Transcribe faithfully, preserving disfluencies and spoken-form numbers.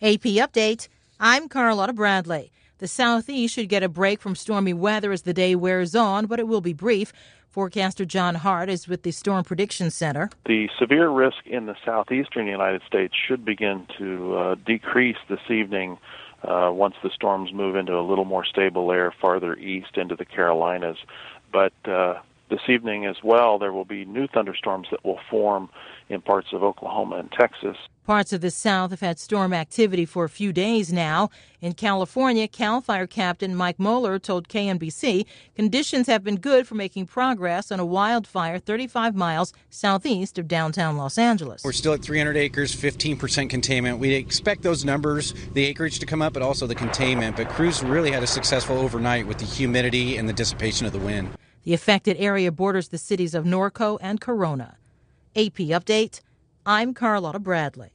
A P Update, I'm Carlotta Bradley. The southeast should get a break from stormy weather as the day wears on, but it will be brief. Forecaster John Hart is with the Storm Prediction Center. The severe risk in the southeastern United States should begin to uh, decrease this evening uh, once the storms move into a little more stable air farther east into the Carolinas. But uh, this evening as well, there will be new thunderstorms that will form in parts of Oklahoma and Texas. Parts of the South have had storm activity for a few days now. In California, CAL FIRE Captain Mike Moeller told K N B C conditions have been good for making progress on a wildfire thirty-five miles southeast of downtown Los Angeles. We're still at three hundred acres, fifteen percent containment. We expect those numbers, the acreage to come up, but also the containment. But crews really had a successful overnight with the humidity and the dissipation of the wind. The affected area borders the cities of Norco and Corona. A P Update, I'm Carlotta Bradley.